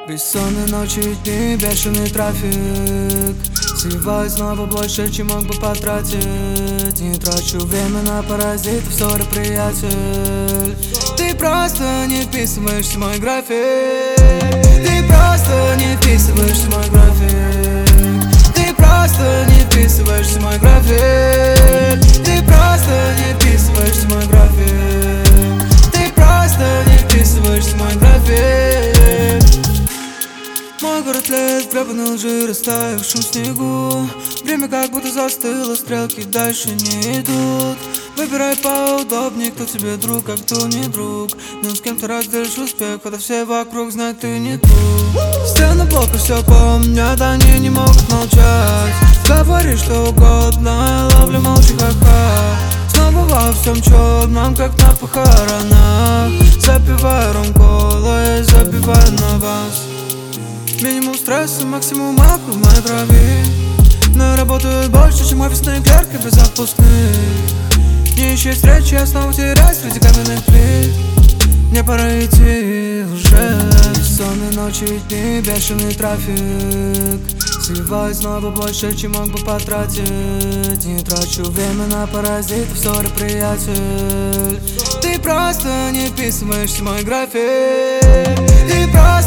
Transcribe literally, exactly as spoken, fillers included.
Бессонные ночи и дни, бешеный трафик. Сливаю снова больше, чем мог бы потратить. Не трачу время на паразитов, ссоры, приятель. Ты просто не вписываешься в мой график. Ты просто не вписываешься в мой график. Ты просто не вписываешься в мой график. Ты просто не вписываешься в мой график. Ты просто не вписываешься в мой график. Мой город тлеет, гребаные лжи, растаяв в шум снегу. Время как будто застыло, стрелки дальше не идут. Выбирай поудобнее, кто тебе друг, а кто не друг. Но с кем ты разделишь успех, когда все вокруг знают, ты не тут. Стены блока все помнят, они не могут молчать. Говори что угодно, я ловлю молча ха-ха. Снова во всем черном, как на похоронах. Запиваю ром-колой, забиваю на вас. Минимум стресса, максимум аквы в моей крови. Но я работаю больше, чем офисные клерки без отпускных. Не ищи встречи, я снова теряюсь среди каменных плит. Мне пора идти уже. Бессонные ночи и дни, бешеный трафик. Сливаю снова больше, чем мог бы потратить. Не трачу время на паразитов, ссоры, приятель. Ты просто не вписываешься в мой график. Ты просто